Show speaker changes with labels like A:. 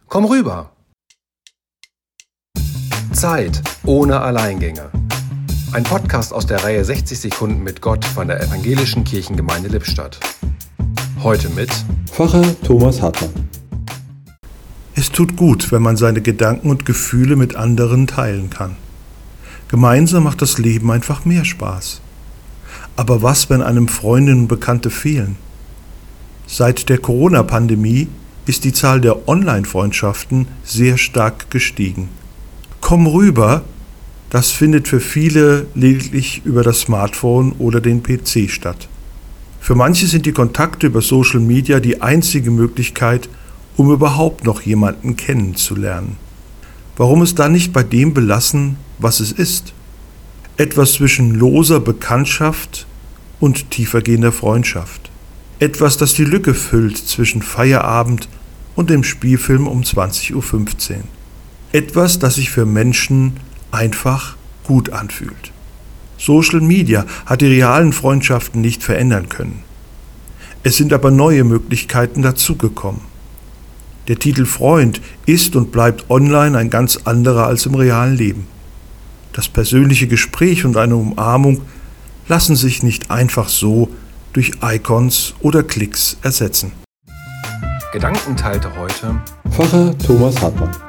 A: Komm rüber! Zeit ohne Alleingänge. Ein Podcast aus der Reihe 60 Sekunden mit Gott von der Evangelischen Kirchengemeinde Lippstadt. Heute mit
B: Pfarrer Thomas Hartmann.
C: Es tut gut, wenn man seine Gedanken und Gefühle mit anderen teilen kann. Gemeinsam macht das Leben einfach mehr Spaß. Aber was, wenn einem Freundinnen und Bekannte fehlen? Seit der Corona-Pandemie ist die Zahl der Online-Freundschaften sehr stark gestiegen. Komm rüber, das findet für viele lediglich über das Smartphone oder den PC statt. Für manche sind die Kontakte über Social Media die einzige Möglichkeit, um überhaupt noch jemanden kennenzulernen. Warum es dann nicht bei dem belassen, was es ist? Etwas zwischen loser Bekanntschaft und tiefergehender Freundschaft. Etwas, das die Lücke füllt zwischen Feierabend und dem Spielfilm um 20:15 Uhr. Etwas, das sich für Menschen einfach gut anfühlt. Social Media hat die realen Freundschaften nicht verändern können. Es sind aber neue Möglichkeiten dazugekommen. Der Titel Freund ist und bleibt online ein ganz anderer als im realen Leben. Das persönliche Gespräch und eine Umarmung lassen sich nicht einfach so durch Icons oder Klicks ersetzen.
A: Gedanken teilte heute
B: Pfarrer Thomas Hartmann.